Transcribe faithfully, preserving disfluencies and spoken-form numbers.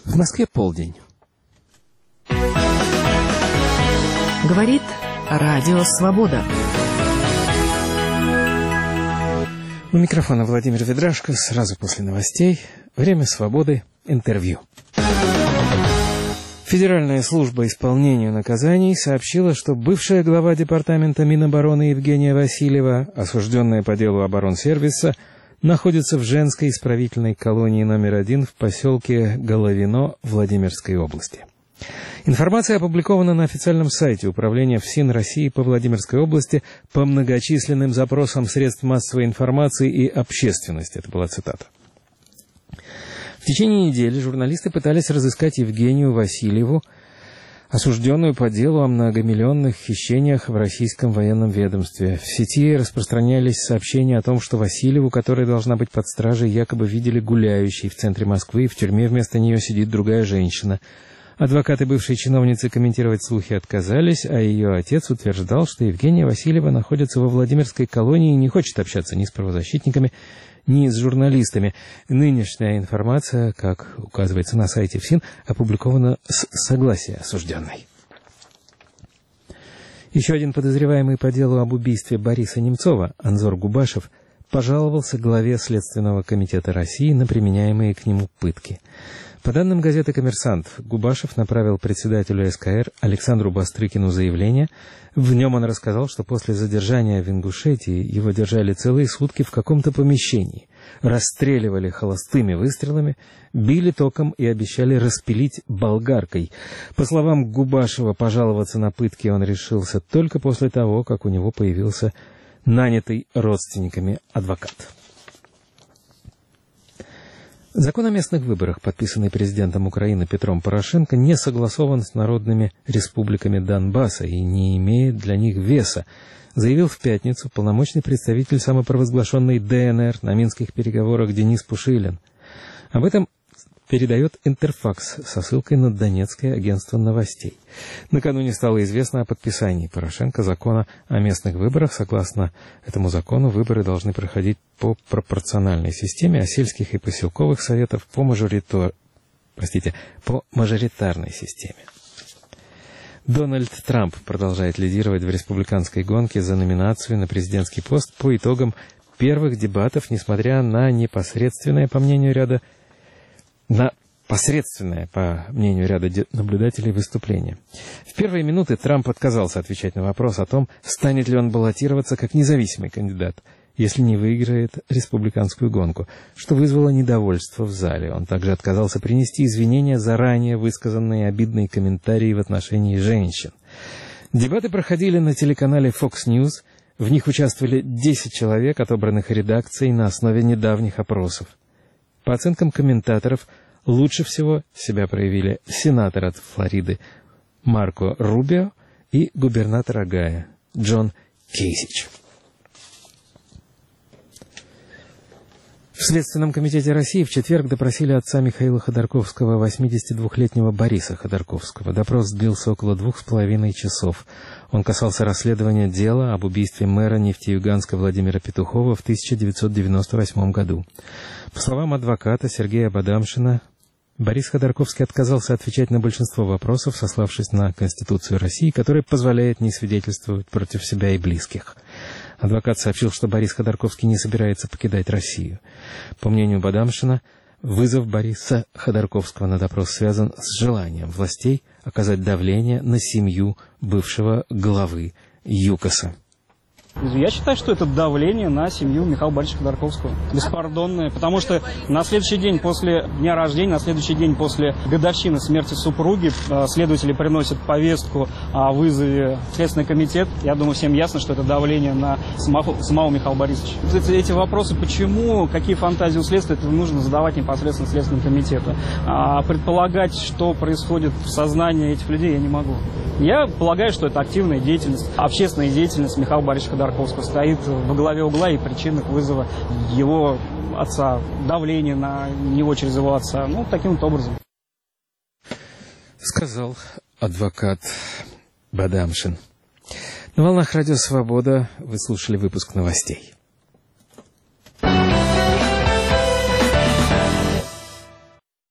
В Москве полдень. Говорит Радио Свобода. У микрофона Владимир Ведрашко. Сразу после новостей. Время свободы. Интервью. Федеральная служба исполнения наказаний сообщила, что бывшая глава департамента Минобороны Евгения Васильева, осужденная по делу оборонсервиса, находится в женской исправительной колонии номер один в поселке Головино Владимирской области. Информация опубликована на официальном сайте Управления ФСИН России по Владимирской области по многочисленным запросам средств массовой информации и общественности. Это была цитата. В течение недели журналисты пытались разыскать Евгению Васильеву, осужденную по делу о многомиллионных хищениях в российском военном ведомстве. В сети распространялись сообщения о том, что Васильеву, которая должна быть под стражей, якобы видели гуляющей в центре Москвы, и в тюрьме вместо нее сидит другая женщина. Адвокаты бывшей чиновницы комментировать слухи отказались, а ее отец утверждал, что Евгения Васильева находится во Владимирской колонии и не хочет общаться ни с правозащитниками, ни с журналистами. Нынешняя информация, как указывается на сайте ФСИН, опубликована с согласия осужденной. Еще один подозреваемый по делу об убийстве Бориса Немцова, Анзор Губашев, пожаловался главе Следственного комитета России на применяемые к нему пытки. По данным газеты «Коммерсант», Губашев направил председателю эс ка эр Александру Бастрыкину заявление. В нем он рассказал, что после задержания в Ингушетии его держали целые сутки в каком-то помещении, расстреливали холостыми выстрелами, били током и обещали распилить болгаркой. По словам Губашева, пожаловаться на пытки он решился только после того, как у него появился нанятый родственниками адвокат. Закон о местных выборах, подписанный президентом Украины Петром Порошенко, не согласован с народными республиками Донбасса и не имеет для них веса, заявил в пятницу полномочный представитель самопровозглашенной дэ эн эр на минских переговорах Денис Пушилин. Об этом передает Интерфакс со ссылкой на Донецкое агентство новостей. Накануне стало известно о подписании Порошенко закона о местных выборах. Согласно этому закону, выборы должны проходить по пропорциональной системе, а сельских и поселковых советов по, мажоритор... Простите, по мажоритарной системе. Дональд Трамп продолжает лидировать в республиканской гонке за номинацию на президентский пост по итогам первых дебатов, несмотря на непосредственное, по мнению ряда на посредственное, по мнению ряда наблюдателей, выступление. В первые минуты Трамп отказался отвечать на вопрос о том, станет ли он баллотироваться как независимый кандидат, если не выиграет республиканскую гонку, что вызвало недовольство в зале. Он также отказался принести извинения за ранее высказанные обидные комментарии в отношении женщин. Дебаты проходили на телеканале Fox News. В них участвовали десять человек, отобранных редакцией на основе недавних опросов. По оценкам комментаторов, лучше всего себя проявили сенатор от Флориды Марко Рубио и губернатор Огайо Джон Кейсич. В Следственном комитете России в четверг допросили отца Михаила Ходорковского, восьмидесятидвухлетнего Бориса Ходорковского. Допрос длился около двух с половиной часов. Он касался расследования дела об убийстве мэра Нефтеюганска Владимира Петухова в тысяча девятьсот девяносто восьмом году. По словам адвоката Сергея Бадамшина, Борис Ходорковский отказался отвечать на большинство вопросов, сославшись на Конституцию России, которая позволяет не свидетельствовать против себя и близких. Адвокат сообщил, что Борис Ходорковский не собирается покидать Россию. По мнению Бадамшина, вызов Бориса Ходорковского на допрос связан с желанием властей оказать давление на семью бывшего главы ЮКОСа. Я считаю, что это давление на семью Михаила Борисовича Ходорковского. Беспардонное. Потому что на следующий день после дня рождения, на следующий день после годовщины смерти супруги следователи приносят повестку о вызове в Следственный комитет. Я думаю, всем ясно, что это давление на самого, самого Михаила Борисовича. Эти, эти вопросы, почему, какие фантазии у следствия, это нужно задавать непосредственно Следственному комитету. А предполагать, что происходит в сознании этих людей, я не могу. Я полагаю, что это активная деятельность, общественная деятельность Михаила Борисовича Ходорковского стоит во главе угла и причинах вызова его отца, давления на него через его отца. Ну, таким вот образом. Сказал адвокат Бадамшин. На волнах Радио Свобода вы слушали выпуск новостей.